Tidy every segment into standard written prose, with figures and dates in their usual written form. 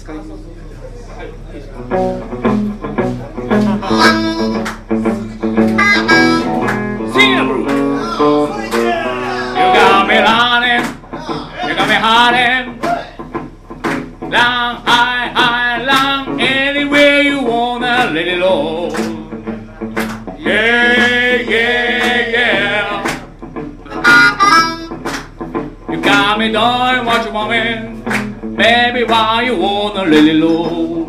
使いそう。はい、いいですか。Sing the blues. You got me running, you got me hiding. Long, high, high, long, anywhere you wanna let it low. Yeah, yeah, yeah. You got me doing what you want me, baby, why you wanna let it low?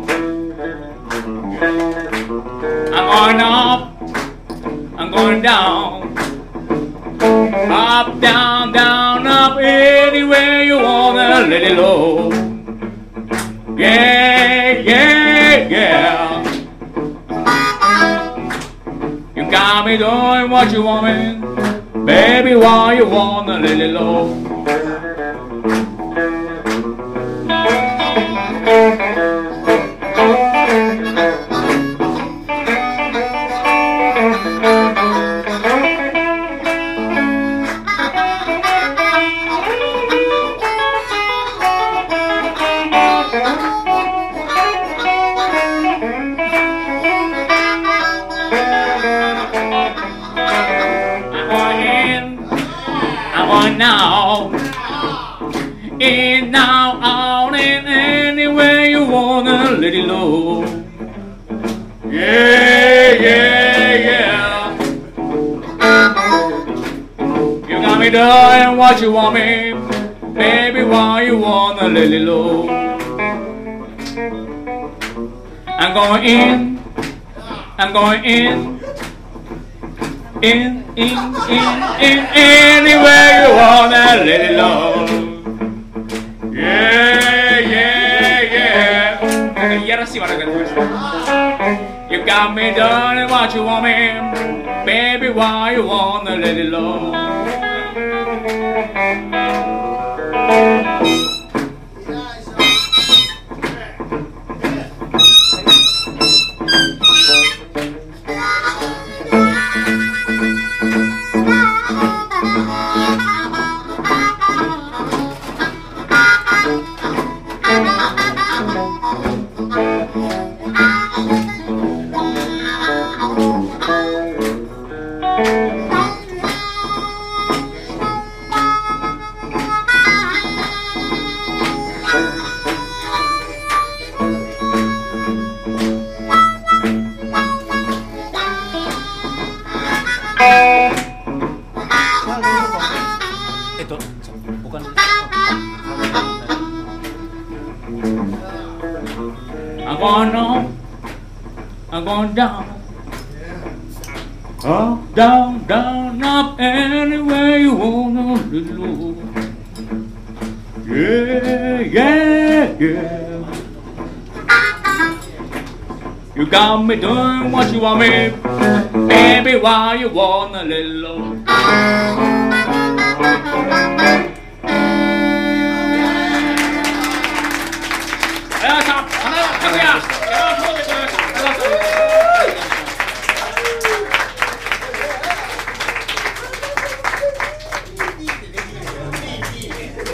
I'm going up, I'm going down, up, down, down, up, anywhere you wanna let it low. Yeah, yeah, yeah. You got me doing what you want me, baby, why you wanna let it low? Now, in, now, out, in, anywhere you wanna let it low. Yeah, yeah, yeah. You got me doing what you want me, baby, why you wanna let it low? I'm going in, I'm going in, anywhere you wanna let it low. Yeah, yeah, yeah. You got me doing what you want me, baby, why you wanna let it low? I'm going up, I'm going down, up, down, down, up, anywhere you wanna let it low. Yeah, yeah, yeah. You got me doing what you want me, baby, why you wanna let it low? 야, 자, 하나, 하루야. 야, 수고했어요.